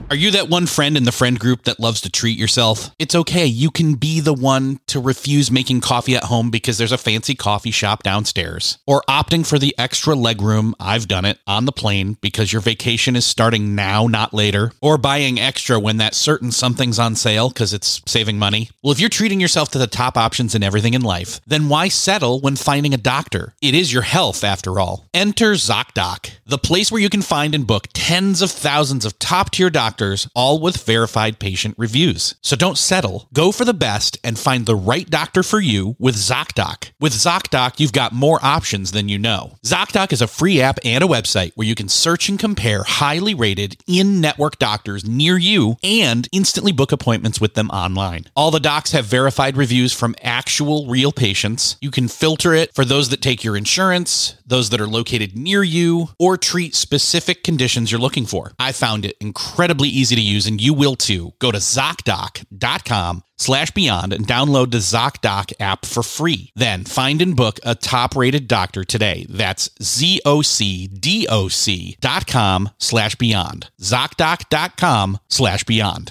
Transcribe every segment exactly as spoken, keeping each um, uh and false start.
Are you that one friend in the friend group that loves to treat yourself? It's okay. You can be the one to refuse making coffee at home because there's a fancy coffee shop downstairs. Or opting for the extra legroom, I've done it, on the plane because your vacation is starting now, not later. Or buying extra when that certain something's on sale because it's saving money. Well, if you're treating yourself to the top options in everything in life, then why settle when finding a doctor? It is your health, after all. Enter ZocDoc, the place where you can find and book tens of thousands of top-tier doctors, all with verified patient reviews. So don't settle. Go for the best and find the right doctor for you with ZocDoc. With ZocDoc, you've got more options than you know. ZocDoc is a free app and a website where you can search and compare highly rated in-network doctors near you and instantly book appointments with them online. All the docs have verified reviews from actual real patients. You can filter it for those that take your insurance, those that are located near you, or treat specific conditions you're looking for. I found it incredibly easy to use, and you will too. Go to ZocDoc.com slash beyond and download the ZocDoc app for free. Then find and book a top-rated doctor today. That's Z-O-C-D-O-C dot com slash beyond. ZocDoc.com slash beyond.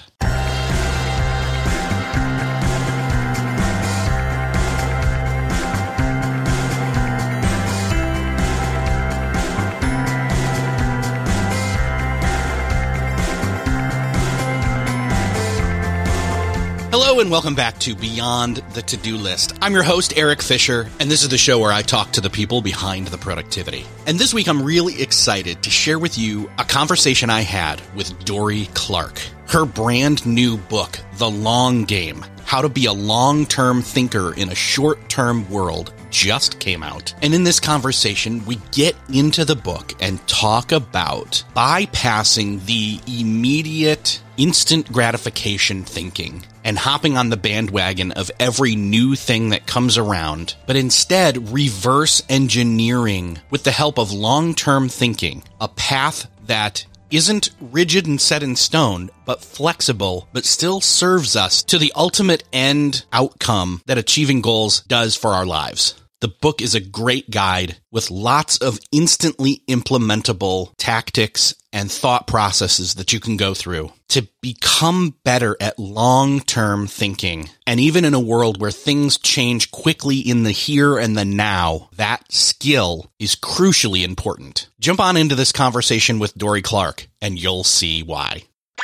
Hello and welcome back to Beyond the To-Do List. I'm your host, Eric Fisher, and this is the show where I talk to the people behind the productivity. And this week, I'm really excited to share with you a conversation I had with Dorie Clark. Her brand new book, The Long Game, How to Be a Long-Term Thinker in a Short-Term World, just came out. And in this conversation, we get into the book and talk about bypassing the immediate, instant gratification thinking and hopping on the bandwagon of every new thing that comes around, but instead reverse engineering with the help of long-term thinking, a path that isn't rigid and set in stone, but flexible, but still serves us to the ultimate end outcome that achieving goals does for our lives. The book is a great guide with lots of instantly implementable tactics and thought processes that you can go through to become better at long-term thinking. And even in a world where things change quickly in the here and the now, that skill is crucially important. Jump on into this conversation with Dorie Clark, and you'll see why.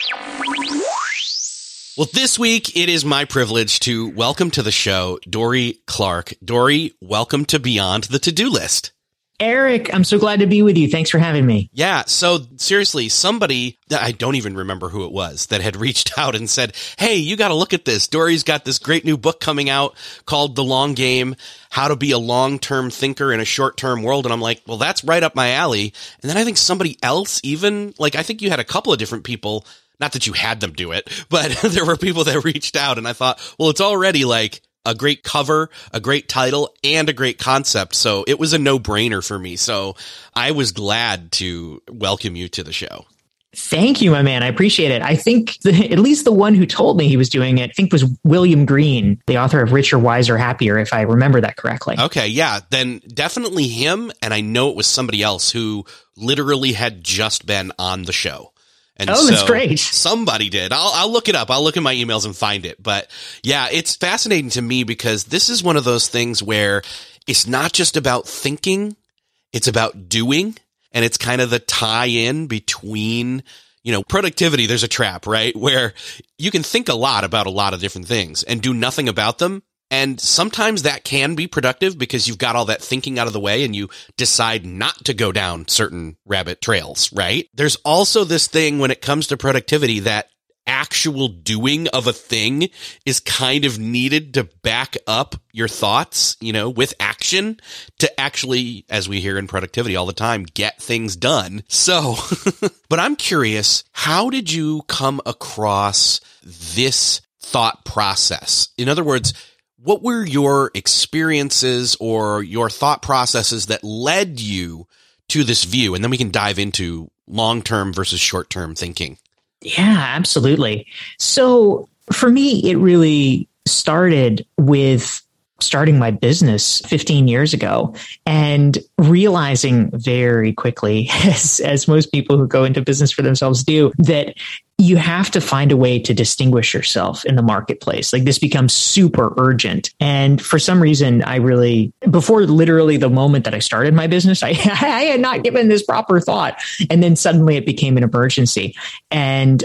Well, this week, it is my privilege to welcome to the show Dorie Clark. Dorie, welcome to Beyond the To-Do List. Eric, I'm so glad to be with you. Thanks for having me. Yeah, so seriously, somebody, that I don't even remember who it was, that had reached out and said, hey, you got to look at this. Dorie's got this great new book coming out called The Long Game, How to Be a Long-Term Thinker in a Short-Term World. And I'm like, well, that's right up my alley. And then I think somebody else even, like, I think you had a couple of different people. Not that you had them do it, but there were people that reached out, and I thought, well, it's already like a great cover, a great title, and a great concept. So it was a no-brainer for me. So I was glad to welcome you to the show. Thank you, my man. I appreciate it. I think the, at least the one who told me he was doing it, I think was William Green, the author of Richer, Wiser, Happier, if I remember that correctly. Okay, yeah, then definitely him. And I know it was somebody else who literally had just been on the show. And oh, that's so great. Somebody did. I'll, I'll look it up. I'll look in my emails and find it. But yeah, it's fascinating to me because this is one of those things where it's not just about thinking, it's about doing. And it's kind of the tie-in between, you know, productivity. There's a trap, right? Where you can think a lot about a lot of different things and do nothing about them. And sometimes that can be productive because you've got all that thinking out of the way and you decide not to go down certain rabbit trails, right? There's also this thing when it comes to productivity that actual doing of a thing is kind of needed to back up your thoughts, you know, with action to actually, as we hear in productivity all the time, get things done. So, but I'm curious, how did you come across this thought process? In other words, what were your experiences or your thought processes that led you to this view? And then we can dive into long-term versus short-term thinking. Yeah, absolutely. So for me, it really started with starting my business fifteen years ago and realizing very quickly, as, as most people who go into business for themselves do, that you have to find a way to distinguish yourself in the marketplace. Like this becomes super urgent. And for some reason, I really, before literally the moment that I started my business, I, I had not given this proper thought. And then suddenly it became an emergency. And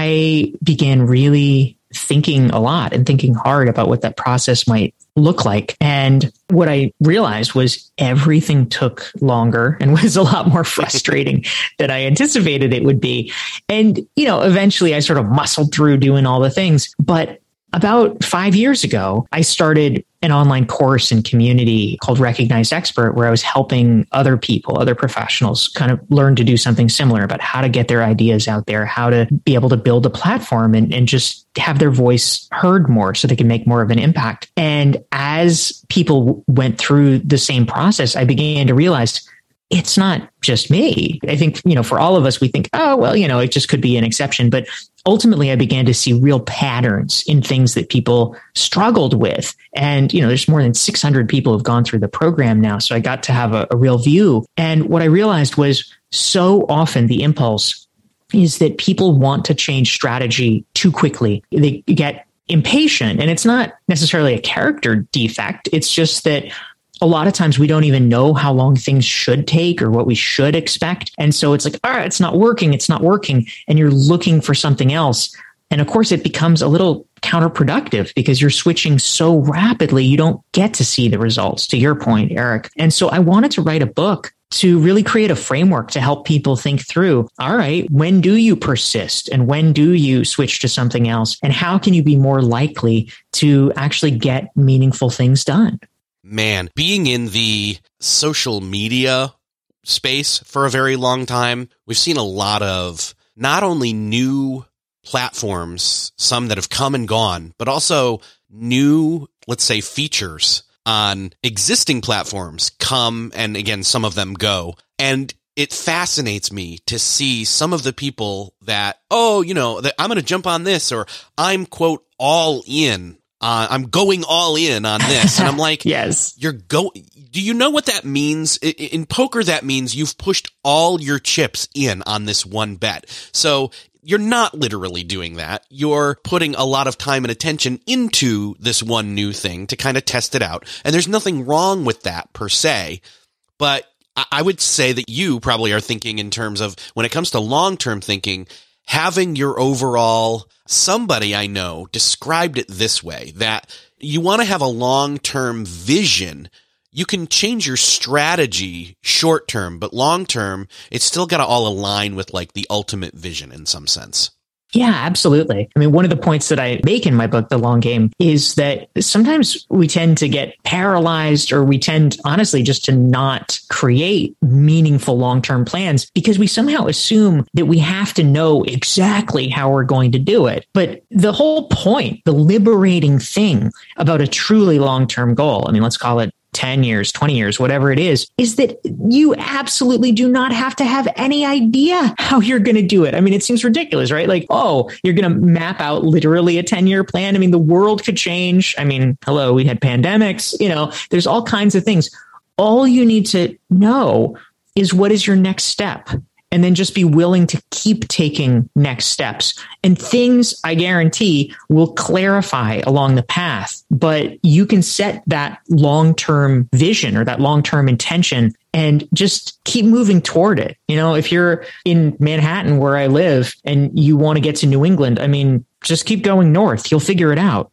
I began really thinking a lot and thinking hard about what that process might look like. And what I realized was everything took longer and was a lot more frustrating than I anticipated it would be. And, you know, eventually I sort of muscled through doing all the things. But about five years ago, I started an online course and community called Recognized Expert, where I was helping other people, other professionals kind of learn to do something similar about how to get their ideas out there, how to be able to build a platform and, and just have their voice heard more so they can make more of an impact. And as people went through the same process, I began to realize it's not just me. I think, you know, for all of us, we think, oh, well, you know, it just could be an exception. But ultimately, I began to see real patterns in things that people struggled with. And, you know, there's more than six hundred people who've gone through the program now. So I got to have a, a real view. And what I realized was so often the impulse is that people want to change strategy too quickly. They get impatient, and it's not necessarily a character defect. It's just that a lot of times we don't even know how long things should take or what we should expect. And so it's like, all right, it's not working. It's not working. And you're looking for something else. And of course, it becomes a little counterproductive because you're switching so rapidly. You don't get to see the results, to your point, Eric. And so I wanted to write a book to really create a framework to help people think through, all right, when do you persist and when do you switch to something else? And how can you be more likely to actually get meaningful things done? Man, being in the social media space for a very long time, we've seen a lot of not only new platforms, some that have come and gone, but also new, let's say, features on existing platforms come, and again, some of them go. And it fascinates me to see some of the people that, oh, you know, that I'm going to jump on this, or I'm, quote, all in. Uh, I'm going all in on this. And I'm like, yes, you're go. Do you know what that means? In, in poker, that means you've pushed all your chips in on this one bet. So you're not literally doing that. You're putting a lot of time and attention into this one new thing to kind of test it out. And there's nothing wrong with that per se. But I would say that you probably are thinking in terms of, when it comes to long-term thinking, having your overall, somebody I know described it this way, that you want to have a long-term vision. You can change your strategy short-term, but long-term, it's still got to all align with like the ultimate vision in some sense. Yeah, absolutely. I mean, one of the points that I make in my book, The Long Game, is that sometimes we tend to get paralyzed, or we tend, honestly, just to not create meaningful long-term plans because we somehow assume that we have to know exactly how we're going to do it. But the whole point, the liberating thing about a truly long-term goal, I mean, let's call it ten years, twenty years, whatever it is, is that you absolutely do not have to have any idea how you're going to do it. I mean, it seems ridiculous, right? Like, oh, you're going to map out literally a ten-year plan. I mean, the world could change. I mean, hello, we had pandemics, you know, there's all kinds of things. All you need to know is what is your next step. And then just be willing to keep taking next steps. And things, I guarantee, will clarify along the path. But you can set that long-term vision or that long-term intention and just keep moving toward it. You know, if you're in Manhattan, where I live, and you want to get to New England, I mean, just keep going north. You'll figure it out.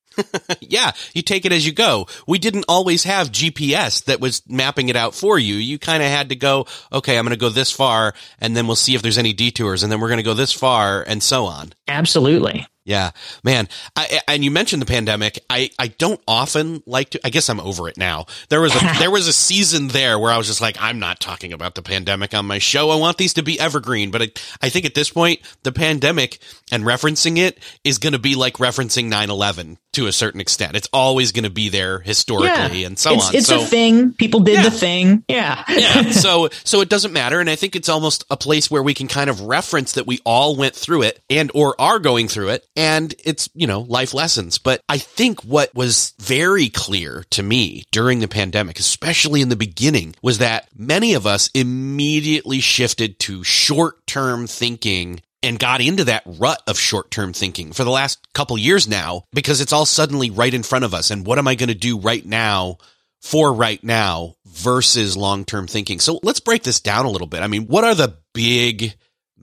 Yeah, you take it as you go. We didn't always have G P S that was mapping it out for you. You kind of had to go, okay, I'm going to go this far, and then we'll see if there's any detours, and then we're going to go this far, and so on. Absolutely. Yeah, man. I, and you mentioned the pandemic. I, I don't often like to, I guess I'm over it now. There was a, there was a season there where I was just like, I'm not talking about the pandemic on my show. I want these to be evergreen. But I, I think at this point, the pandemic and referencing it is going to be like referencing nine eleven to a certain extent. It's always going to be there historically, yeah, and so it's, on. It's so, a thing. People did yeah. the thing. Yeah. yeah. So, so it doesn't matter. And I think it's almost a place where we can kind of reference that we all went through it and, or are going through it. And it's, you know, life lessons. But I think what was very clear to me during the pandemic, especially in the beginning, was that many of us immediately shifted to short-term thinking and got into that rut of short-term thinking for the last couple years now because it's all suddenly right in front of us. And what am I going to do right now for right now versus long-term thinking? So let's break this down a little bit. I mean, what are the big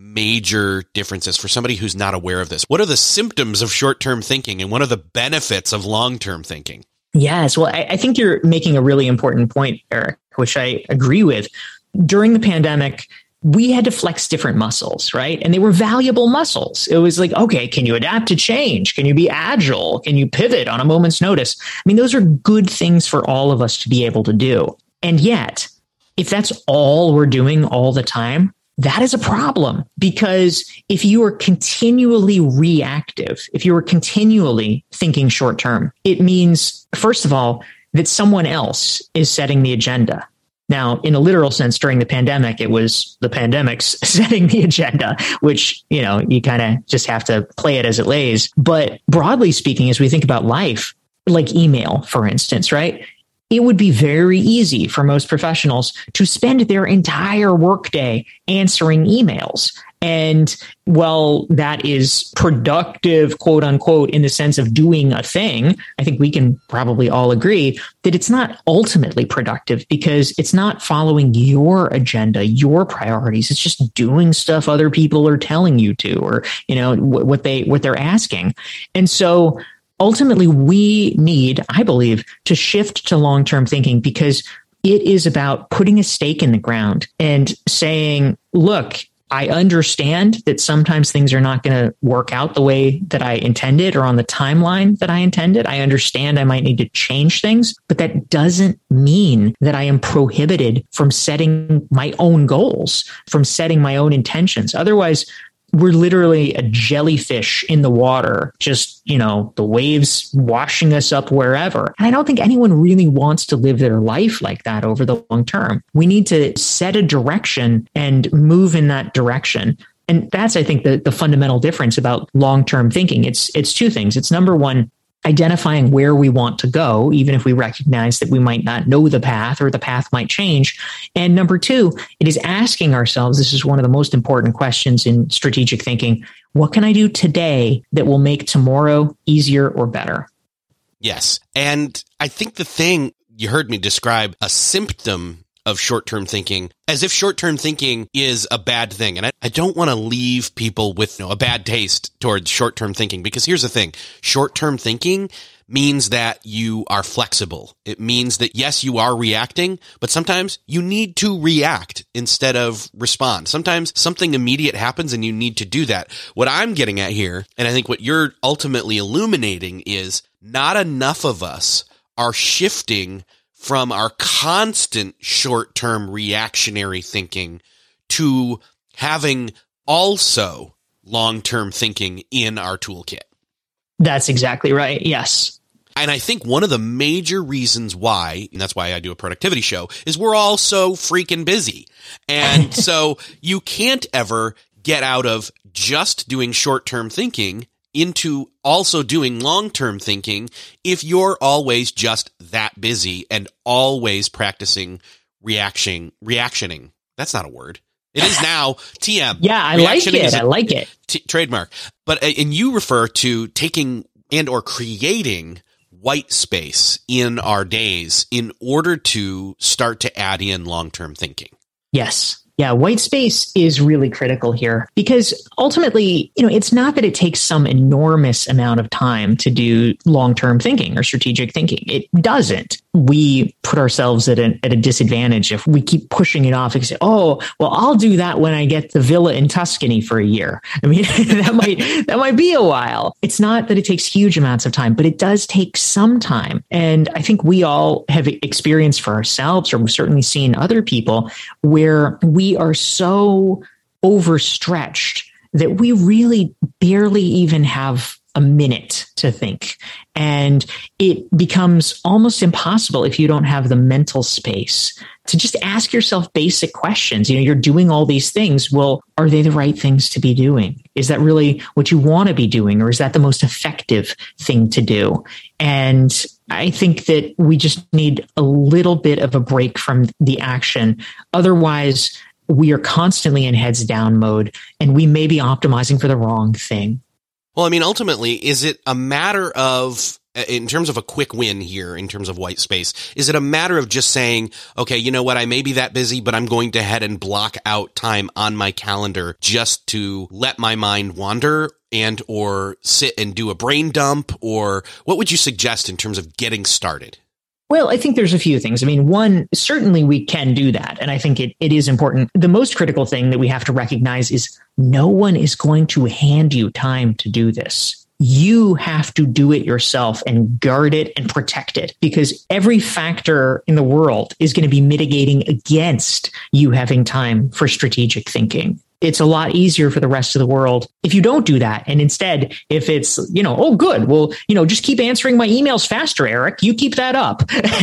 major differences for somebody who's not aware of this? What are the symptoms of short-term thinking and what are the benefits of long-term thinking? Yes. Well, I, I think you're making a really important point, Eric, which I agree with. During the pandemic, we had to flex different muscles, right? And they were valuable muscles. It was like, okay, can you adapt to change? Can you be agile? Can you pivot on a moment's notice? I mean, those are good things for all of us to be able to do. And yet, if that's all we're doing all the time, that is a problem, because if you are continually reactive, if you are continually thinking short term, it means, first of all, that someone else is setting the agenda. Now, in a literal sense, during the pandemic, it was the pandemic's setting the agenda, which, you know, you kind of just have to play it as it lays. But broadly speaking, as we think about life, like email, for instance, right? It would be very easy for most professionals to spend their entire workday answering emails. And while that is productive, quote unquote, in the sense of doing a thing, I think we can probably all agree that it's not ultimately productive because it's not following your agenda, your priorities. It's just doing stuff other people are telling you to, or, you know, what they, what they're asking. And so ultimately, we need, I believe, to shift to long-term thinking because it is about putting a stake in the ground and saying, look, I understand that sometimes things are not going to work out the way that I intended or on the timeline that I intended. I understand I might need to change things, but that doesn't mean that I am prohibited from setting my own goals, from setting my own intentions. Otherwise, we're literally a jellyfish in the water, just, you know, the waves washing us up wherever. And I don't think anyone really wants to live their life like that over the long term. We need to set a direction and move in that direction. And that's, I think, the, the fundamental difference about long-term thinking. It's, it's two things. It's number one, identifying where we want to go, even if we recognize that we might not know the path or the path might change. And number two, it is asking ourselves, this is one of the most important questions in strategic thinking, what can I do today that will make tomorrow easier or better? Yes. And I think the thing, you heard me describe a symptom of short-term thinking as if short-term thinking is a bad thing. And I, I don't want to leave people with you know, a bad taste towards short-term thinking, because here's the thing. Short-term thinking means that you are flexible. It means that, yes, you are reacting, but sometimes you need to react instead of respond. Sometimes something immediate happens and you need to do that. What I'm getting at here, and I think what you're ultimately illuminating, is not enough of us are shifting from our constant short-term reactionary thinking to having also long-term thinking in our toolkit. That's exactly right. Yes. And I think one of the major reasons why, and that's why I do a productivity show, is we're all so freaking busy. And so you can't ever get out of just doing short-term thinking into also doing long-term thinking if you're always just that busy and always practicing reaction, reactioning. That's not a word. It is now. T M. Yeah, I like it. I like it. T- trademark. But, and you refer to taking and or creating white space in our days in order to start to add in long-term thinking. Yes. Yeah, white space is really critical here because ultimately, you know, it's not that it takes some enormous amount of time to do long-term thinking or strategic thinking. It doesn't. We put ourselves at a, at a disadvantage if we keep pushing it off and say, oh, well, I'll do that when I get the villa in Tuscany for a year. I mean, that might that might be a while. It's not that it takes huge amounts of time, but it does take some time. And I think we all have experienced for ourselves, or we've certainly seen other people, where we are so overstretched that we really barely even have a minute to think. And it becomes almost impossible if you don't have the mental space to just ask yourself basic questions. You know, you're doing all these things. Well, are they the right things to be doing? Is that really what you want to be doing? Or is that the most effective thing to do? And I think that we just need a little bit of a break from the action. Otherwise, we are constantly in heads down mode and we may be optimizing for the wrong thing. Well, I mean, ultimately, is it a matter of, in terms of a quick win here, in terms of white space, is it a matter of just saying, okay, you know what, I may be that busy, but I'm going to head and block out time on my calendar just to let my mind wander and or sit and do a brain dump? Or what would you suggest in terms of getting started? Well, I think there's a few things. I mean, one, certainly we can do that. And I think it, it is important. The most critical thing that we have to recognize is no one is going to hand you time to do this. You have to do it yourself and guard it and protect it, because every factor in the world is going to be mitigating against you having time for strategic thinking. It's a lot easier for the rest of the world if you don't do that. And instead, if it's, you know, oh, good, well, you know, just keep answering my emails faster, Eric. You keep that up.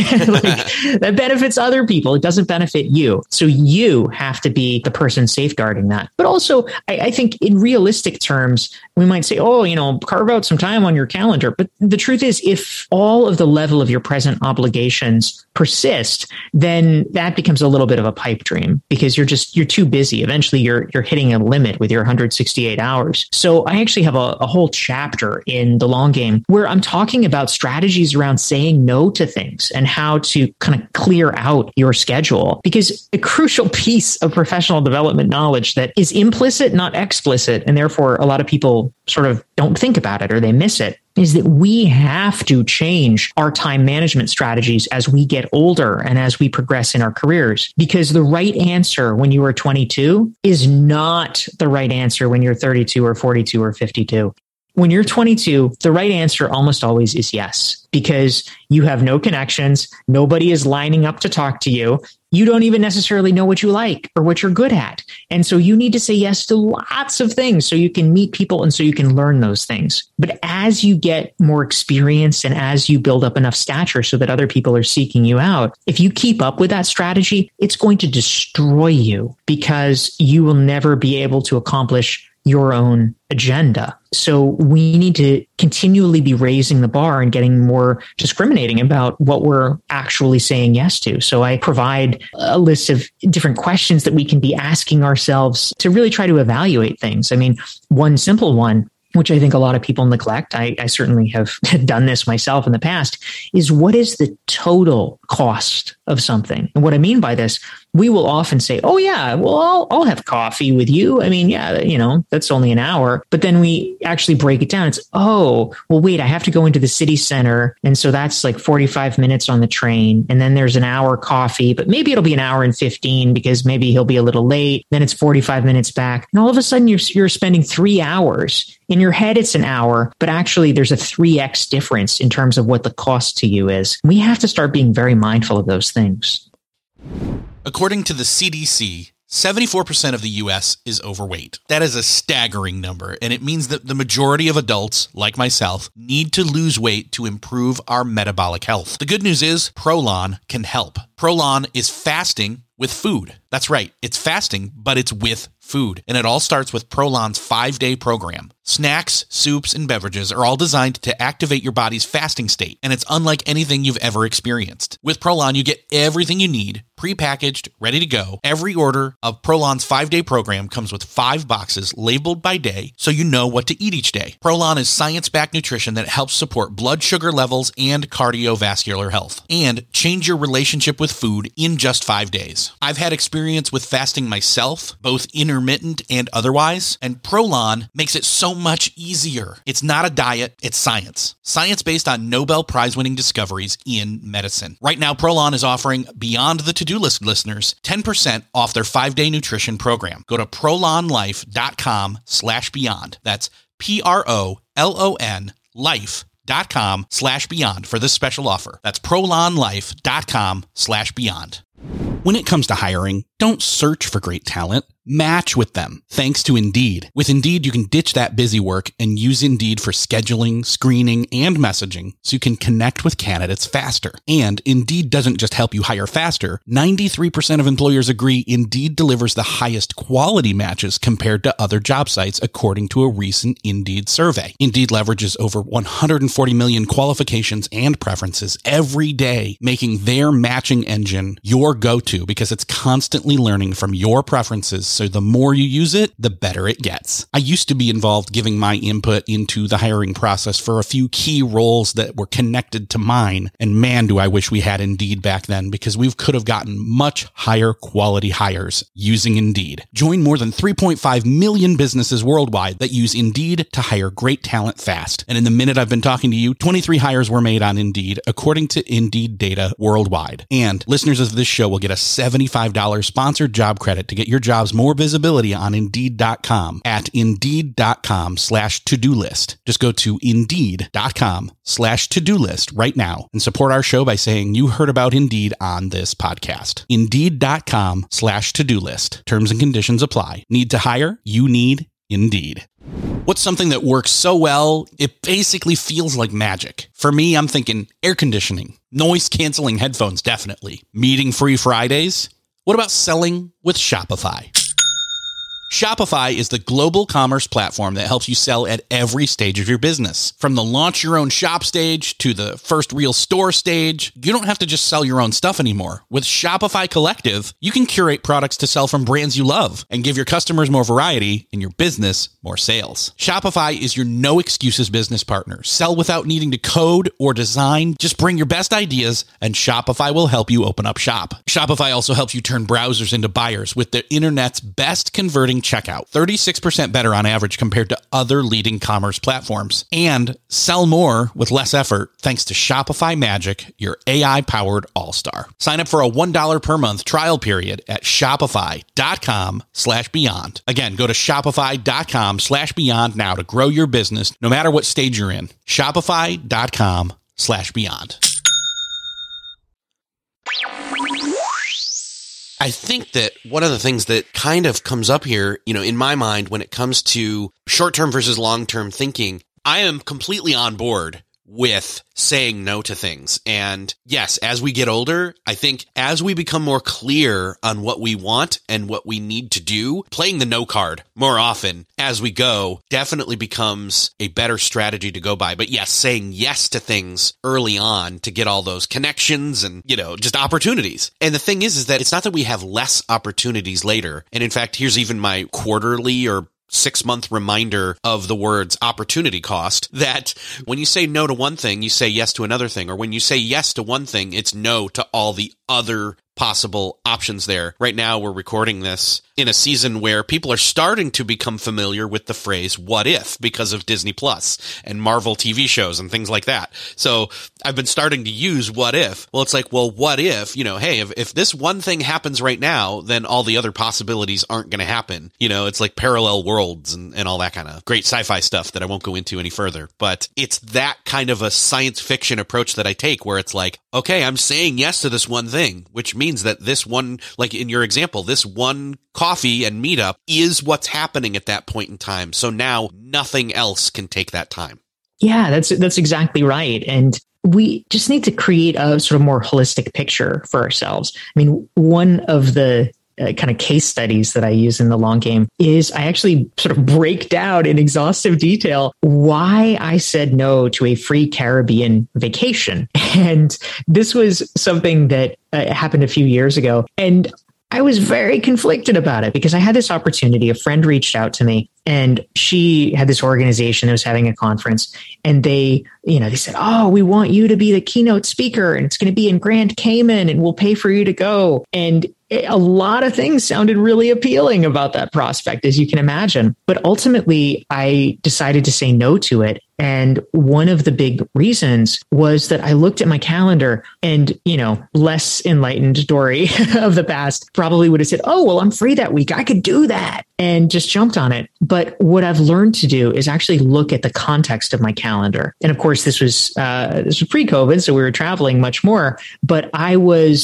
Like, that benefits other people. It doesn't benefit you. So you have to be the person safeguarding that. But also, I, I think in realistic terms, we might say, oh, you know, carve out some time on your calendar. But the truth is, if all of the level of your present obligations persist, then that becomes a little bit of a pipe dream, because you're just, you're too busy. Eventually, you're you're hitting a limit with your one hundred sixty-eight hours. So I actually have a, a whole chapter in The Long Game where I'm talking about strategies around saying no to things and how to kind of clear out your schedule, because a crucial piece of professional development knowledge that is implicit, not explicit, and therefore a lot of people sort of don't think about it or they miss it, is that we have to change our time management strategies as we get older and as we progress in our careers. Because the right answer when you are twenty-two is not the right answer when you're thirty-two or forty-two or fifty-two. When you're twenty-two, the right answer almost always is yes, because you have no connections. Nobody is lining up to talk to you. You don't even necessarily know what you like or what you're good at. And so you need to say yes to lots of things so you can meet people and so you can learn those things. But as you get more experience and as you build up enough stature so that other people are seeking you out, if you keep up with that strategy, it's going to destroy you, because you will never be able to accomplish your own agenda. So we need to continually be raising the bar and getting more discriminating about what we're actually saying yes to. So I provide a list of different questions that we can be asking ourselves to really try to evaluate things. I mean, one simple one, which I think a lot of people neglect, I, I certainly have done this myself in the past, is what is the total cost of something? And what I mean by this, we will often say, oh yeah, well, I'll, I'll have coffee with you. I mean, yeah, you know, that's only an hour. But then we actually break it down. It's, oh, well, wait, I have to go into the city center. And so that's like forty-five minutes on the train. And then there's an hour coffee, but maybe it'll be an hour and fifteen because maybe he'll be a little late. Then it's forty-five minutes back. And all of a sudden you're, you're spending three hours. In your head, it's an hour, but actually there's a three X difference in terms of what the cost to you is. We have to start being very mindful of those things. According to the C D C, seventy-four percent of the U S is overweight. That is a staggering number, and it means that the majority of adults, like myself, need to lose weight to improve our metabolic health. The good news is Prolon can help. Prolon is fasting with food. That's right, it's fasting, but it's with food. And it all starts with Prolon's five-day program. Snacks, soups, and beverages are all designed to activate your body's fasting state, and it's unlike anything you've ever experienced. With Prolon, you get everything you need, prepackaged, ready to go. Every order of Prolon's five-day program comes with five boxes labeled by day, so you know what to eat each day. Prolon is science-backed nutrition that helps support blood sugar levels and cardiovascular health, and change your relationship with food in just five days. I've had experience with fasting myself, both intermittent and otherwise, and Prolon makes it so much easier. It's not a diet, it's science. Science based on Nobel Prize-winning discoveries in medicine. Right now, Prolon is offering Beyond the To-Do List listeners ten percent off their five-day nutrition program. Go to prolonlife.com slash beyond. That's P-R-O-L-O-N life.com slash beyond for this special offer. That's prolonlife.com slash beyond. When it comes to hiring, don't search for great talent. Match with them thanks to Indeed. With Indeed, you can ditch that busy work and use Indeed for scheduling, screening, and messaging so you can connect with candidates faster. And Indeed doesn't just help you hire faster. ninety-three percent of employers agree Indeed delivers the highest quality matches compared to other job sites, according to a recent Indeed survey. Indeed leverages over one hundred forty million qualifications and preferences every day, making their matching engine your go-to because it's constantly learning from your preferences. So the more you use it, the better it gets. I used to be involved giving my input into the hiring process for a few key roles that were connected to mine. And man, do I wish we had Indeed back then, because we could have gotten much higher quality hires using Indeed. Join more than three point five million businesses worldwide that use Indeed to hire great talent fast. And in the minute I've been talking to you, twenty-three hires were made on Indeed, according to Indeed data worldwide. And listeners of this show will get a seventy-five dollars sponsored job credit to get your jobs more visibility on Indeed dot com at Indeed dot com slash to-do list. Just go to Indeed dot com slash to-do list right now and support our show by saying you heard about Indeed on this podcast. Indeed dot com slash to-do list. Terms and conditions apply. Need to hire? You need Indeed. What's something that works so well, it basically feels like magic? For me, I'm thinking air conditioning, noise canceling headphones, definitely. Meeting free Fridays? What about selling with Shopify? Shopify is the global commerce platform that helps you sell at every stage of your business. From the launch your own shop stage to the first real store stage, you don't have to just sell your own stuff anymore. With Shopify Collective, you can curate products to sell from brands you love and give your customers more variety and your business more sales. Shopify is your no excuses business partner. Sell without needing to code or design. Just bring your best ideas and Shopify will help you open up shop. Shopify also helps you turn browsers into buyers with the internet's best converting checkout, thirty-six percent better on average compared to other leading commerce platforms. And sell more with less effort thanks to Shopify Magic, your A I-powered all-star. Sign up for a one dollar per month trial period at shopify.com slash beyond. Again, go to shopify.com slash beyond now to grow your business no matter what stage you're in. Shopify.com slash beyond. I think that one of the things that kind of comes up here, you know, in my mind when it comes to short-term versus long-term thinking, I am completely on board with saying no to things. And yes, as we get older, I think as we become more clear on what we want and what we need to do, playing the no card more often as we go definitely becomes a better strategy to go by. But yes, saying yes to things early on to get all those connections and, you know, just opportunities. And the thing is, is that it's not that we have less opportunities later. And in fact, here's even my quarterly or six-month reminder of the words opportunity cost, that when you say no to one thing, you say yes to another thing. Or when you say yes to one thing, it's no to all the other possible options there. Right now, we're recording this in a season where people are starting to become familiar with the phrase what if because of Disney Plus and Marvel T V shows and things like that. So I've been starting to use what if. Well, it's like, well, what if, you know, hey, if, if this one thing happens right now, then all the other possibilities aren't going to happen. You know, it's like parallel worlds and, and all that kind of great sci-fi stuff that I won't go into any further. But it's that kind of a science fiction approach that I take where it's like, okay, I'm saying yes to this one thing, which means that this one, like in your example, this one coffee and meetup is what's happening at that point in time. So now nothing else can take that time. Yeah, that's that's exactly right. And we just need to create a sort of more holistic picture for ourselves. I mean, one of the uh, kind of case studies that I use in the long game is I actually sort of break down in exhaustive detail why I said no to a free Caribbean vacation. And this was something that uh, happened a few years ago. And I was very conflicted about it because I had this opportunity. A friend reached out to me and she had this organization that was having a conference and they, you know, they said, oh, we want you to be the keynote speaker and it's going to be in Grand Cayman and we'll pay for you to go. And a lot of things sounded really appealing about that prospect, as you can imagine. But ultimately, I decided to say no to it. And one of the big reasons was that I looked at my calendar and, you know, less enlightened Dory of the past probably would have said, oh, well, I'm free that week. I could do that and just jumped on it. But what I've learned to do is actually look at the context of my calendar. And of course, this was uh, this was pre-COVID, so we were traveling much more. But I was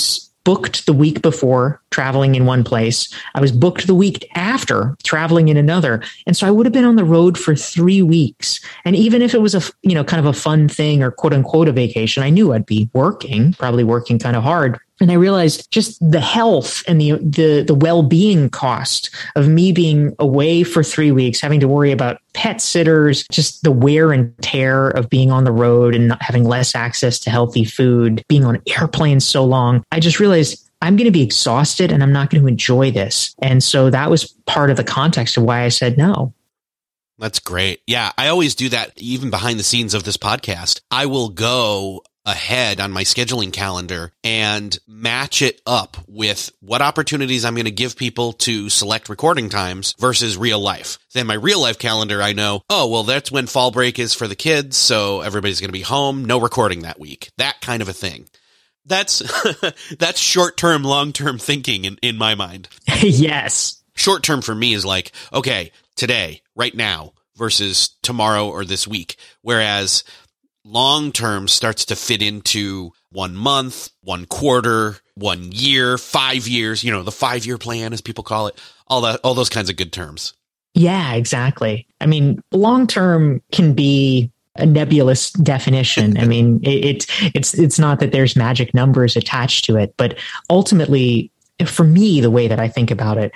booked the week before traveling in one place. I was booked the week after traveling in another. And so I would have been on the road for three weeks. And even if it was a, you know, kind of a fun thing or quote unquote a vacation, I knew I'd be working, probably working kind of hard. And I realized just the health and the, the, the well-being cost of me being away for three weeks, having to worry about pet sitters, just the wear and tear of being on the road and not having less access to healthy food, being on airplanes so long. I just realized I'm going to be exhausted and I'm not going to enjoy this. And so that was part of the context of why I said no. That's great. Yeah, I always do that even behind the scenes of this podcast. I will go ahead on my scheduling calendar and match it up with what opportunities I'm going to give people to select recording times versus real life. Then my real life calendar, I know, oh, well, that's when fall break is for the kids. So everybody's going to be home. No recording that week. That kind of a thing. That's, that's short-term, long-term thinking in, in my mind. Yes. Short-term for me is like, okay, today, right now versus tomorrow or this week. Whereas long-term starts to fit into one month, one quarter, one year, five years, you know, the five-year plan, as people call it, all that, all those kinds of good terms. Yeah, exactly. I mean, long-term can be a nebulous definition. I mean, it, it's, it's, it's not that there's magic numbers attached to it, but ultimately, for me, the way that I think about it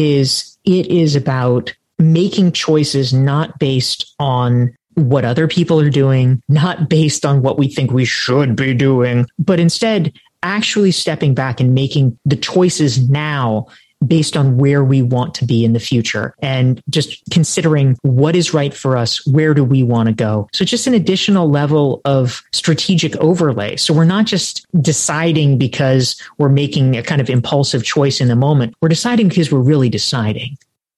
is it is about making choices not based on what other people are doing, not based on what we think we should be doing, but instead actually stepping back and making the choices now based on where we want to be in the future and just considering what is right for us. Where do we want to go? So just an additional level of strategic overlay. So we're not just deciding because we're making a kind of impulsive choice in the moment. We're deciding because we're really deciding.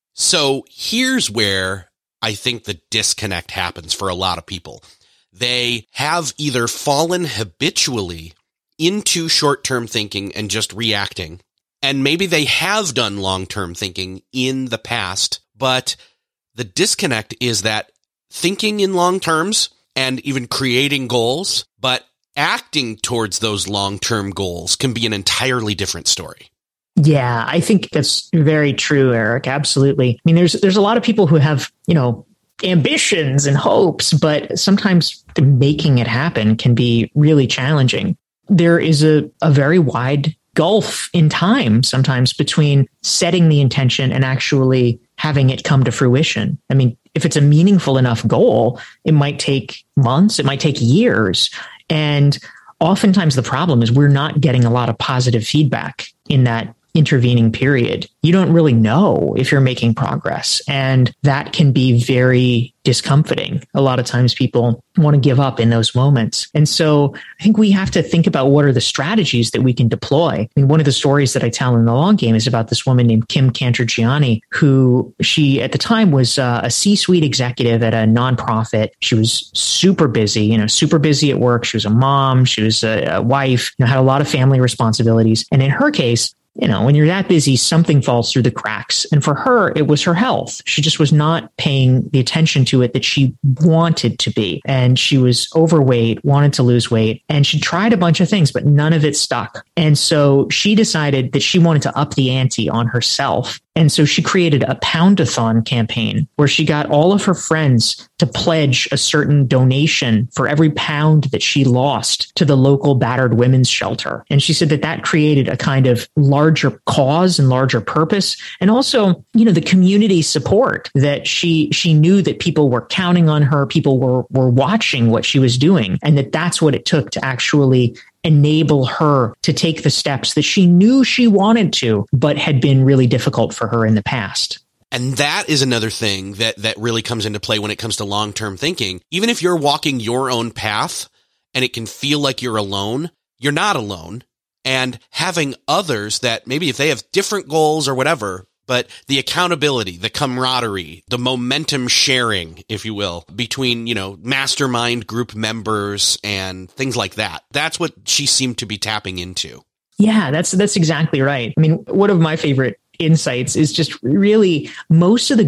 So here's where I think the disconnect happens for a lot of people. They have either fallen habitually into short-term thinking and just reacting, and maybe they have done long-term thinking in the past, but the disconnect is that thinking in long terms and even creating goals, but acting towards those long-term goals can be an entirely different story. Yeah, I think that's very true, Eric. Absolutely. I mean, there's there's a lot of people who have, you know, ambitions and hopes, but sometimes making it happen can be really challenging. There is a, a very wide gulf in time sometimes between setting the intention and actually having it come to fruition. I mean, if it's a meaningful enough goal, it might take months, it might take years. And oftentimes the problem is we're not getting a lot of positive feedback in that intervening period. You don't really know if you're making progress, and that can be very discomforting. A lot of times people want to give up in those moments. And so I think we have to think about what are the strategies that we can deploy. I mean, one of the stories that I tell in the long game is about this woman named Kim Cantor-Gianni, who she at the time was uh, a C-suite executive at a nonprofit. She was super busy, you know, super busy at work. She was a mom. She was a, a wife, you know, had a lot of family responsibilities. And in her case, you know, when you're that busy, something falls through the cracks. And for her, it was her health. She just was not paying the attention to it that she wanted to be. And she was overweight, wanted to lose weight, and she tried a bunch of things, but none of it stuck. And so she decided that she wanted to up the ante on herself. And so she created a Pound-a-thon campaign where she got all of her friends to pledge a certain donation for every pound that she lost to the local battered women's shelter. And she said that that created a kind of larger cause and larger purpose. And also, you know, the community support that she she knew that people were counting on her, people were were watching what she was doing, and that that's what it took to actually enable her to take the steps that she knew she wanted to, but had been really difficult for her in the past. And that is another thing that, that really comes into play when it comes to long-term thinking. Even if you're walking your own path and it can feel like you're alone, you're not alone. And having others that maybe if they have different goals or whatever, but the accountability, the camaraderie, the momentum sharing, if you will, between, you know, mastermind group members and things like that. That's what she seemed to be tapping into. Yeah, that's that's exactly right. I mean, one of my favorite insights is just really most of the good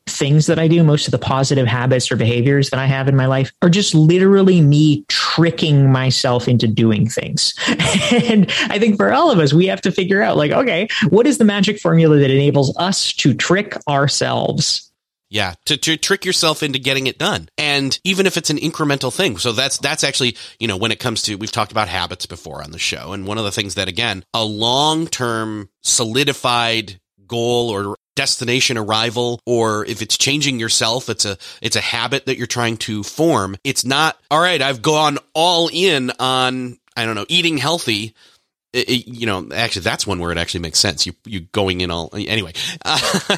things that I do, most of the positive habits or behaviors that I have in my life are just literally me tricking myself into doing things. And I think for all of us, we have to figure out like, okay, what is the magic formula that enables us to trick ourselves? Yeah, to, to trick yourself into getting it done. And even if it's an incremental thing. So that's that's actually, you know, when it comes to, we've talked about habits before on the show. And one of the things that, again, a long-term solidified goal or destination arrival, or if it's changing yourself, it's a it's a habit that you're trying to form. It's not, all right, I've gone all in on, I don't know, eating healthy. It, it, you know, actually, that's one where it actually makes sense. You you going in all anyway. Uh,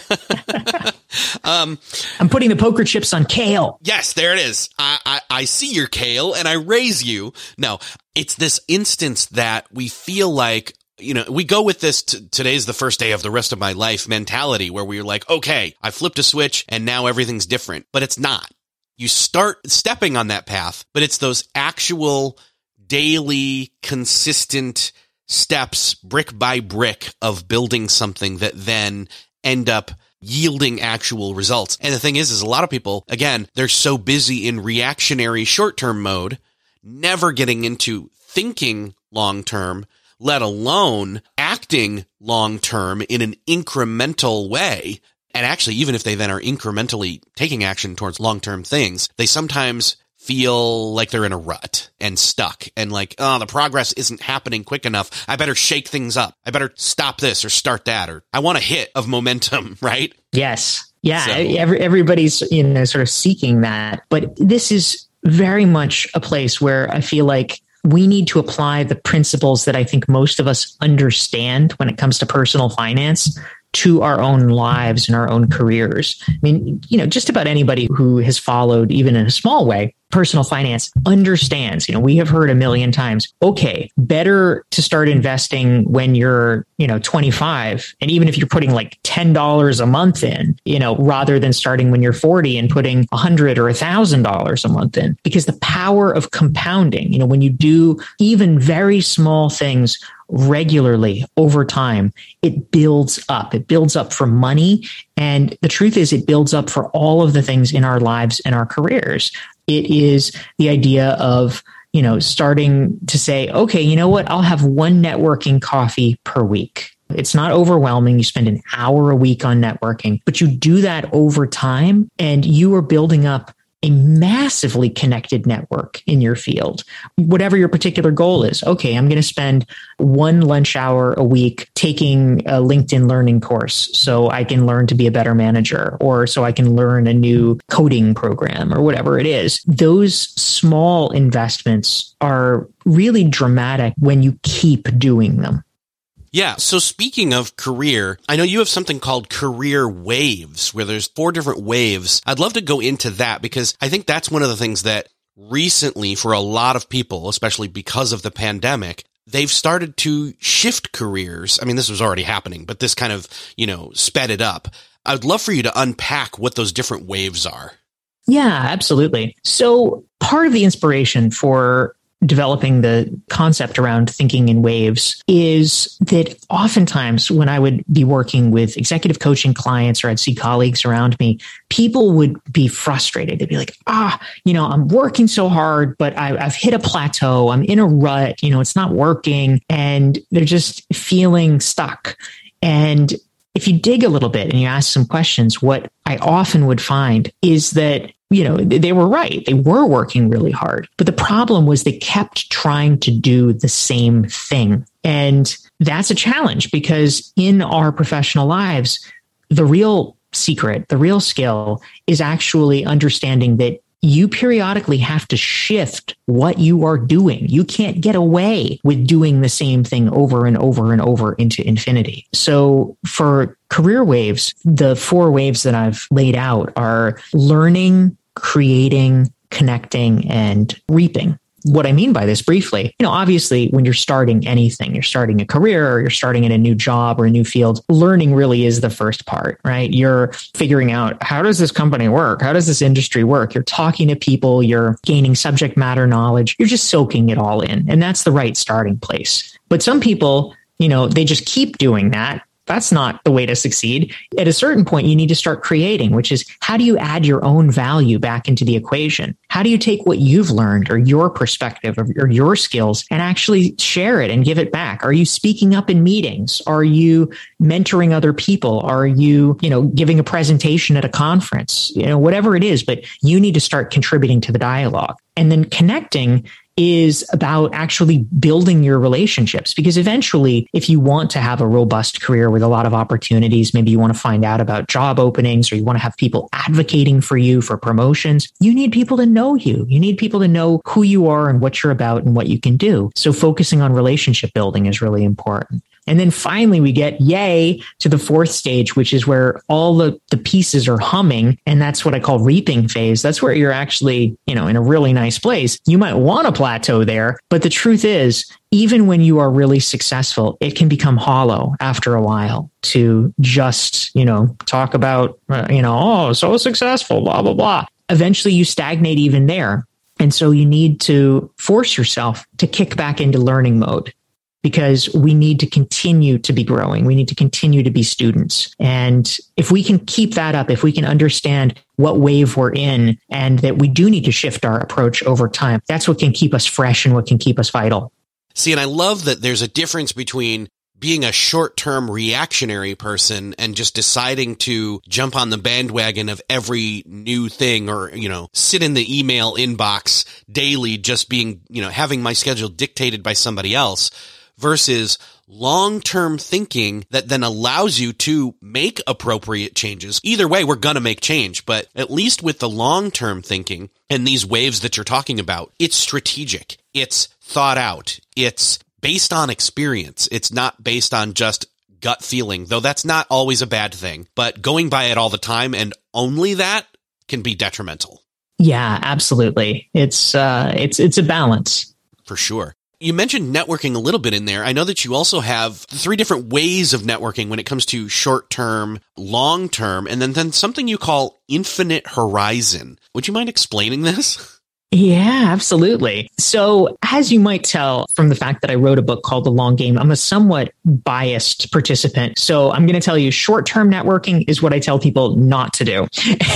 um, I'm putting the poker chips on kale. Yes, there it is. I, I I see your kale and I raise you. No, it's this instance that we feel like, you know, we go with this t- today's the first day of the rest of my life mentality where we're like, okay, I flipped a switch and now everything's different, but it's not. You start stepping on that path, but it's those actual daily consistent steps, brick by brick, of building something that then end up yielding actual results. And the thing is, is a lot of people, again, they're so busy in reactionary short-term mode, never getting into thinking long-term, let alone acting long-term in an incremental way. And actually, even if they then are incrementally taking action towards long-term things, they sometimes feel like they're in a rut and stuck and like, oh, the progress isn't happening quick enough. I better shake things up. I better stop this or start that, or I want a hit of momentum, right? Yes. Yeah. So. Every, everybody's, you know, sort of seeking that. But this is very much a place where I feel like we need to apply the principles that I think most of us understand when it comes to personal finance to our own lives and our own careers. I mean, you know, just about anybody who has followed, even in a small way, personal finance understands, you know, we have heard a million times, okay, better to start investing when you're, you know, twenty-five. And even if you're putting like ten dollars a month in, you know, rather than starting when you're forty and putting a hundred or a thousand dollars a month in, because the power of compounding, you know, when you do even very small things regularly over time, it builds up. It builds up for money. And the truth is, it builds up for all of the things in our lives and our careers. It is the idea of, you know, starting to say, okay, you know what? I'll have one networking coffee per week. It's not overwhelming. You spend an hour a week on networking, but you do that over time and you are building up a massively connected network in your field, whatever your particular goal is. Okay, I'm going to spend one lunch hour a week taking a LinkedIn learning course so I can learn to be a better manager, or so I can learn a new coding program, or whatever it is. Those small investments are really dramatic when you keep doing them. Yeah. So speaking of career, I know you have something called Career Waves, where there's four different waves. I'd love to go into that because I think that's one of the things that recently for a lot of people, especially because of the pandemic, they've started to shift careers. I mean, this was already happening, but this kind of, you know, sped it up. I'd love for you to unpack what those different waves are. Yeah, absolutely. So part of the inspiration for developing the concept around thinking in waves is that oftentimes when I would be working with executive coaching clients or I'd see colleagues around me, people would be frustrated. They'd be like, ah, you know, I'm working so hard, but I, I've hit a plateau. I'm in a rut, you know, it's not working. And they're just feeling stuck. And if you dig a little bit and you ask some questions, what I often would find is that, you know, they were right. They were working really hard. But the problem was they kept trying to do the same thing. And that's a challenge because in our professional lives, the real secret, the real skill is actually understanding that you periodically have to shift what you are doing. You can't get away with doing the same thing over and over and over into infinity. So for career waves, the four waves that I've laid out are learning, creating, connecting, and reaping. What I mean by this briefly, you know, obviously when you're starting anything, you're starting a career or you're starting in a new job or a new field, learning really is the first part, right? You're figuring out, how does this company work? How does this industry work? You're talking to people, you're gaining subject matter knowledge, you're just soaking it all in. And that's the right starting place. But some people, you know, they just keep doing that. That's not the way to succeed. At a certain point, you need to start creating, which is how do you add your own value back into the equation? How do you take what you've learned or your perspective or, or your skills and actually share it and give it back? Are you speaking up in meetings? Are you mentoring other people? Are you, you know, giving a presentation at a conference? You know, whatever it is, but you need to start contributing to the dialogue. And then connecting is about actually building your relationships, because eventually, if you want to have a robust career with a lot of opportunities, maybe you want to find out about job openings or you want to have people advocating for you for promotions, you need people to know you. You need people to know who you are and what you're about and what you can do. So focusing on relationship building is really important. And then finally, we get yay to the fourth stage, which is where all the, the pieces are humming. And that's what I call reaping phase. That's where you're actually, you know, in a really nice place. You might want to plateau there, but the truth is, even when you are really successful, it can become hollow after a while to just, you know, talk about, uh, you know, oh, so successful, blah, blah, blah. Eventually you stagnate even there. And so you need to force yourself to kick back into learning mode, because we need to continue to be growing. We need to continue to be students. And if we can keep that up, if we can understand what wave we're in and that we do need to shift our approach over time, that's what can keep us fresh and what can keep us vital. See, and I love that there's a difference between being a short-term reactionary person and just deciding to jump on the bandwagon of every new thing, or, you know, sit in the email inbox daily, just being, you know, having my schedule dictated by somebody else, versus long-term thinking that then allows you to make appropriate changes. Either way, we're going to make change, but at least with the long-term thinking and these waves that you're talking about, it's strategic. It's thought out. It's based on experience. It's not based on just gut feeling, though that's not always a bad thing, but going by it all the time and only that can be detrimental. Yeah, absolutely. It's, uh, it's, it's a balance. For sure. You mentioned networking a little bit in there. I know that you also have three different ways of networking when it comes to short-term, long-term, and then, then something you call infinite horizon. Would you mind explaining this? Yeah, absolutely. So as you might tell from the fact that I wrote a book called The Long Game, I'm a somewhat biased participant. So I'm going to tell you short-term networking is what I tell people not to do.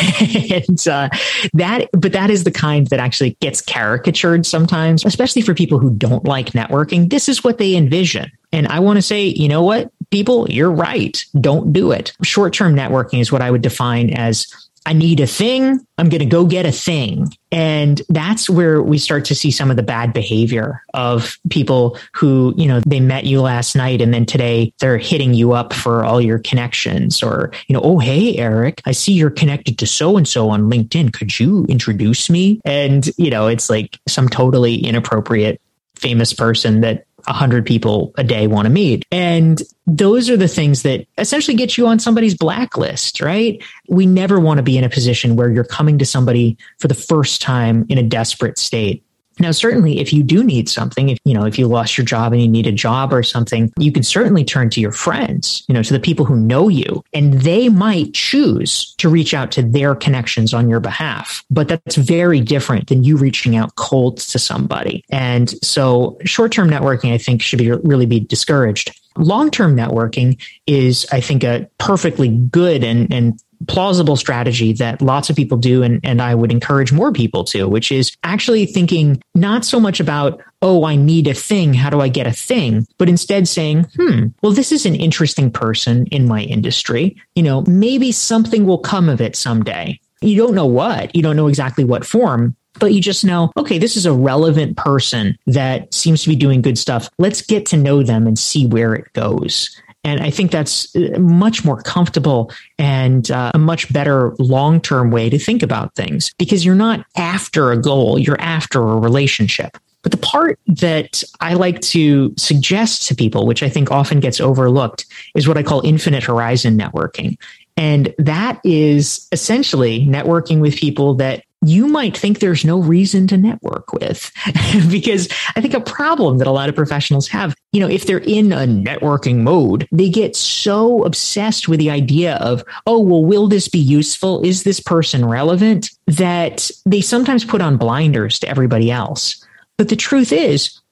and uh, that, but that is the kind that actually gets caricatured sometimes, especially for people who don't like networking. This is what they envision. And I want to say, you know what, people, you're right. Don't do it. Short-term networking is what I would define as I need a thing. I'm going to go get a thing. And that's where we start to see some of the bad behavior of people who, you know, they met you last night and then today they're hitting you up for all your connections, or, you know, oh, hey, Eric, I see you're connected to so-and-so on LinkedIn. Could you introduce me? And, you know, it's like some totally inappropriate famous person that a hundred people a day want to meet. And those are the things that essentially get you on somebody's blacklist, right? We never want to be in a position where you're coming to somebody for the first time in a desperate state. Now, certainly, if you do need something, if you know, if you lost your job and you need a job or something, you can certainly turn to your friends, you know, to the people who know you, and they might choose to reach out to their connections on your behalf. But that's very different than you reaching out cold to somebody. And so short-term networking, I think, should be really be discouraged. Long-term networking is, I think, a perfectly good and, and plausible strategy that lots of people do. And, and I would encourage more people to, which is actually thinking not so much about, oh, I need a thing. How do I get a thing? But instead saying, hmm, well, this is an interesting person in my industry. You know, maybe something will come of it someday. You don't know what, you don't know exactly what form, but you just know, okay, this is a relevant person that seems to be doing good stuff. Let's get to know them and see where it goes. And I think that's much more comfortable and uh, a much better long-term way to think about things, because you're not after a goal, you're after a relationship. But the part that I like to suggest to people, which I think often gets overlooked, is what I call infinite horizon networking. And that is essentially networking with people that you might think there's no reason to network with. Because I think a problem that a lot of professionals have, you know, if they're in a networking mode, they get so obsessed with the idea of, oh, well, will this be useful? Is this person relevant? That they sometimes put on blinders to everybody else. But the truth is,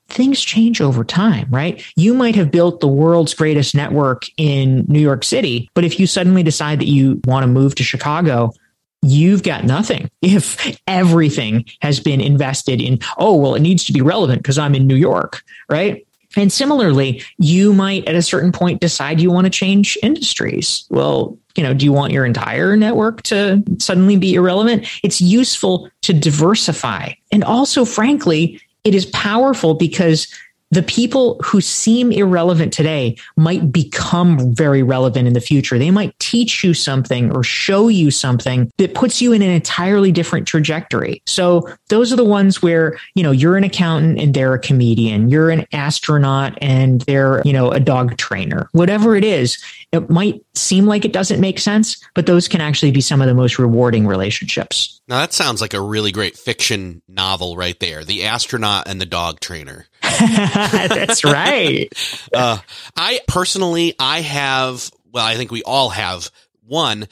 things change over time, right? You might have built the world's greatest network in New York City, but if you suddenly decide that you want to move to Chicago, you've got nothing. If everything has been invested in, oh, well, it needs to be relevant because I'm in New York, right? And similarly, you might at a certain point decide you want to change industries. Well, you know, do you want your entire network to suddenly be irrelevant? It's useful to diversify. And also, frankly, it is powerful because the people who seem irrelevant today might become very relevant in the future. They might teach you something or show you something that puts you in an entirely different trajectory. So those are the ones where, you know, you're an accountant and they're a comedian. You're an astronaut and they're, you know, a dog trainer. Whatever it is, it might seem like it doesn't make sense, but those can actually be some of the most rewarding relationships. Now that sounds like a really great fiction novel right there. The astronaut and the dog trainer. That's right. uh, I personally, I have, well, I think we all have, one,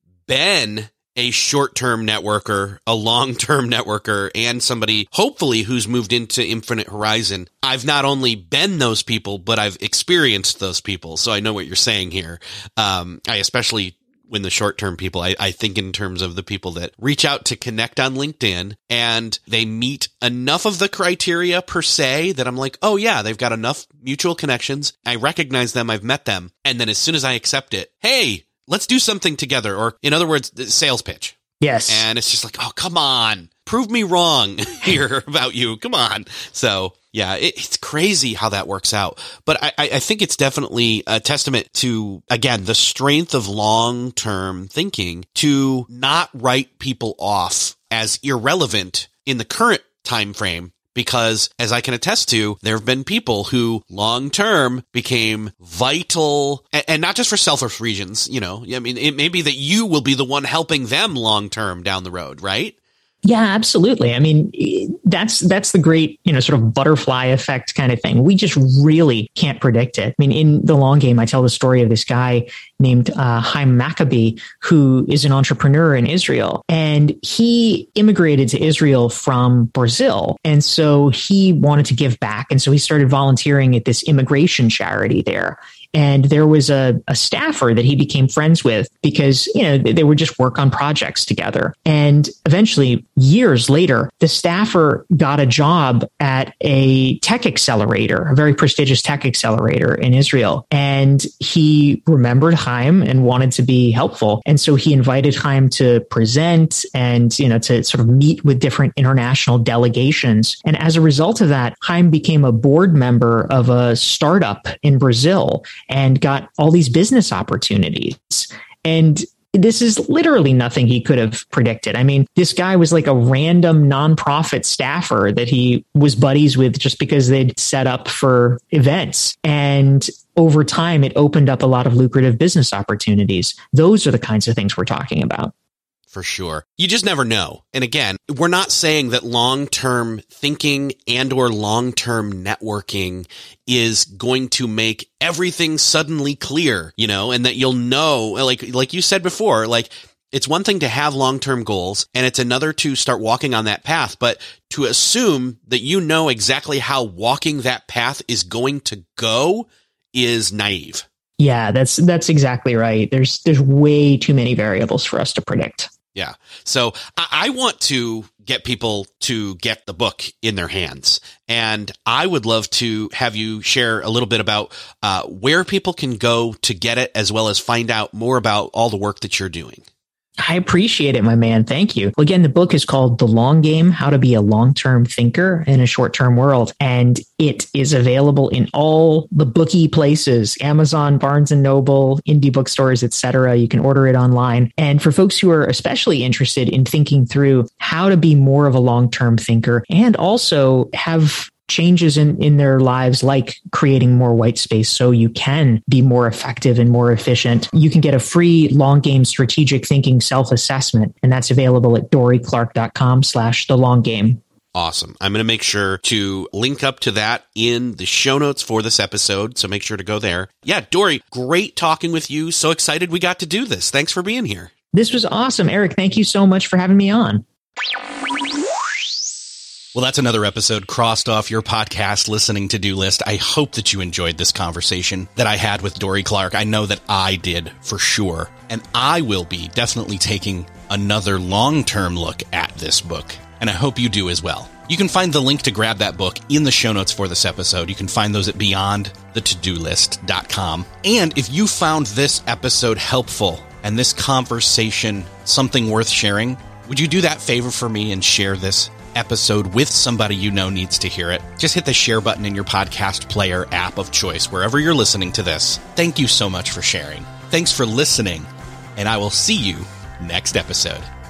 been a short-term networker, a long-term networker, and somebody, hopefully, who's moved into Infinite Horizon. I've not only been those people, but I've experienced those people. So I know what you're saying here. Um, I especially... when the short-term people, I, I think in terms of the people that reach out to connect on LinkedIn and they meet enough of the criteria per se that I'm like, oh yeah, they've got enough mutual connections. I recognize them. I've met them. And then as soon as I accept it, hey, let's do something together. Or in other words, the sales pitch. Yes. And it's just like, oh, come on, prove me wrong here about you. Come on. So yeah, it, it's crazy how that works out. But I, I think it's definitely a testament to, again, the strength of long-term thinking to not write people off as irrelevant in the current time frame. Because as I can attest to, there have been people who long-term became vital, and, and not just for selfish reasons, you know, I mean, it may be that you will be the one helping them long-term down the road, right? Yeah, absolutely. I mean, that's that's the great, you know, sort of butterfly effect kind of thing. We just really can't predict it. I mean, in the long game, I tell the story of this guy named uh, Chaim Maccabee, who is an entrepreneur in Israel. And he immigrated to Israel from Brazil. And so he wanted to give back. And so he started volunteering at this immigration charity there. And there was a, a staffer that he became friends with because, you know, they would just work on projects together. And eventually, years later, the staffer got a job at a tech accelerator, a very prestigious tech accelerator in Israel. And he remembered Chaim and wanted to be helpful. And so he invited Chaim to present and, you know, to sort of meet with different international delegations. And as a result of that, Chaim became a board member of a startup in Brazil and got all these business opportunities. And this is literally nothing he could have predicted. I mean, this guy was like a random nonprofit staffer that he was buddies with just because they'd set up for events. And over time, it opened up a lot of lucrative business opportunities. Those are the kinds of things we're talking about. For sure. You just never know. And again, we're not saying that long-term thinking and or long-term networking is going to make everything suddenly clear, you know, and that you'll know, like, like you said before, like, it's one thing to have long-term goals and it's another to start walking on that path, but to assume that you know exactly how walking that path is going to go is naive. Yeah, that's, that's exactly right. There's, there's way too many variables for us to predict. Yeah. So I, I want to get people to get the book in their hands. And I would love to have you share a little bit about uh, where people can go to get it, as well as find out more about all the work that you're doing. I appreciate it, my man. Thank you. Well, again, the book is called The Long Game, How to Be a Long-Term Thinker in a Short-Term World. And it is available in all the bookie places, Amazon, Barnes and Noble, indie bookstores, et cetera. You can order it online. And for folks who are especially interested in thinking through how to be more of a long-term thinker and also have changes in, in their lives, like creating more white space so you can be more effective and more efficient, you can get a free long game strategic thinking self-assessment. And that's available at doryclark.com slash the long game. Awesome. I'm going to make sure to link up to that in the show notes for this episode. So make sure to go there. Yeah, Dory, great talking with you. So excited we got to do this. Thanks for being here. This was awesome. Eric, thank you so much for having me on. Well, that's another episode crossed off your podcast listening to-do list. I hope that you enjoyed this conversation that I had with Dorie Clark. I know that I did for sure. And I will be definitely taking another long-term look at this book. And I hope you do as well. You can find the link to grab that book in the show notes for this episode. You can find those at beyond the to do list dot com. And if you found this episode helpful and this conversation something worth sharing, would you do that favor for me and share this episode with somebody you know needs to hear it? Just hit the share button in your podcast player app of choice, wherever you're listening to this. Thank you so much for sharing. Thanks for listening, and I will see you next episode.